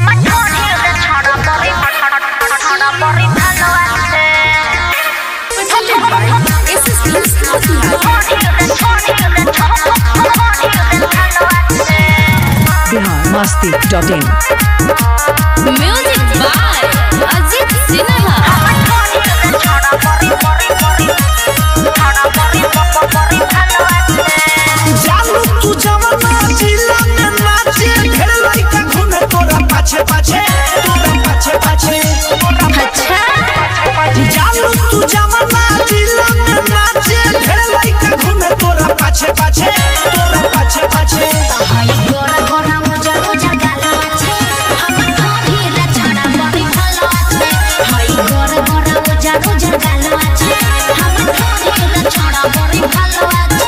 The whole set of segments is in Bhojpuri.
biharmasti.in Music by Ajit Sinha. जानू तू जवाना जिला में नाचे ढेर लइका घूमे तोरा पाछे पाछे अच्छा जानू तू जवाना जिला में नाचे ढेर लइका घूमे तोरा पाछे पाछे हाय गोरा गोरा मुझे गाला আছে हम धीरे छड़ा बड़ी भालो আছে हाय गोरा गोरा मुझे गाला আছে हम धीरे छड़ा बड़ी भालो আছে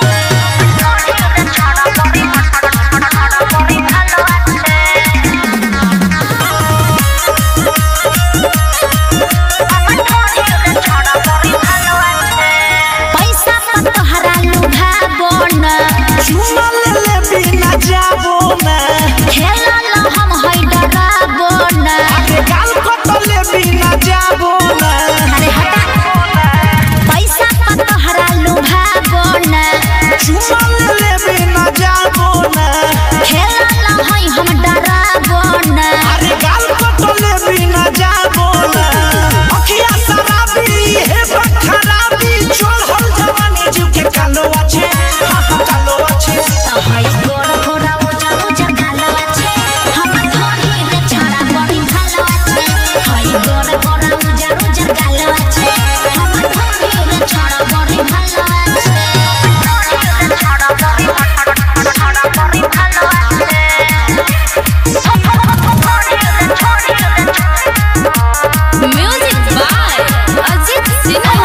पैसा पर तोहरा लुभाबो न चुमा ले बिना जाबो ना खेला ला हम है डराबो न आगे गाल कटले बिना जाबो ना अरे हटा पैसा पर तोहरा लुभाबो न चुमा ले बिना जाबो ना खेला ला है हम डराबो न अरे गाल कटले बिना जाबो ना अखिया शराबी हे बखराबी चढ़ल जवानी जीव के कालो আছে कालो আছে हाय गोरा गोरा मुझे गाला আছে हम धीरे छड़ा बड़ी भालो আছে हाय गोरा गोरा मुझे गाला আছে हम धीरे छड़ा बड़ी भालो আছে Music by Ajit Sinha.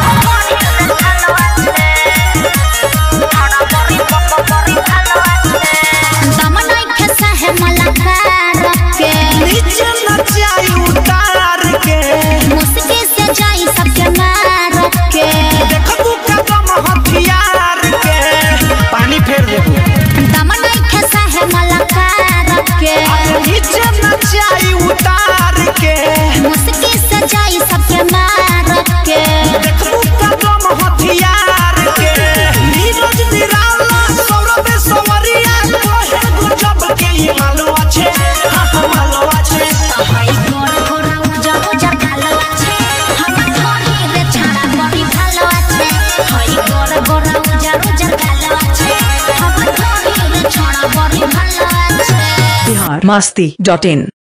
दमनई खसा है मलाकार के नीचे नचाई उतार के मुस्की से जाई सबके मार के देखबू कदम हथियार के पानी फेर देबू दमनई खसा है मलाकार के नीचे नचाई उतार के मुस्की से जाई सबके मार के देखबू कदम हथियार के नीरज निराला सौरभ सवरिया कोहे गुजब के ये मालू আছে मालू আছে हाय गोरा गोरा मुझे गालो আছে हम धीरे छड़ा बड़ी भालो আছে हाय गोरा गोरा मुझे गालो আছে हम धीरे छड़ा बड़ी भालो আছে biharmasti.in